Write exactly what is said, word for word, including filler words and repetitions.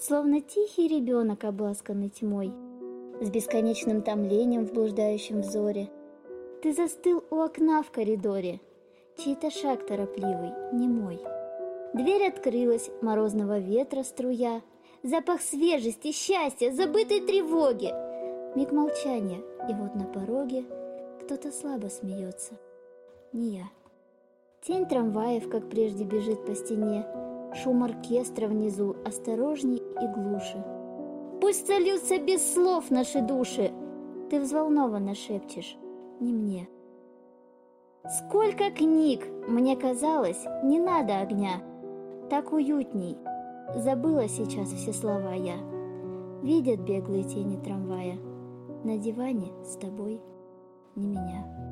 Словно тихий ребенок, обласканный тьмой, с бесконечным томлением в блуждающем взоре. Ты застыл у окна в коридоре, чей-то шаг торопливый, не мой. Дверь открылась, морозного ветра струя, запах свежести, счастья, забытой тревоги. Миг молчания, и вот на пороге кто-то слабо смеется. Не я. Тень трамваев, как прежде, бежит по стене, шум оркестра внизу осторожней и глуше. Пусть сольются без слов наши души, ты взволнованно шепчешь, не мне. Сколько книг, мне казалось, не надо огня, так уютней. Забыла сейчас все слова я. Видят беглые тени трамвая, на диване с тобой, не меня.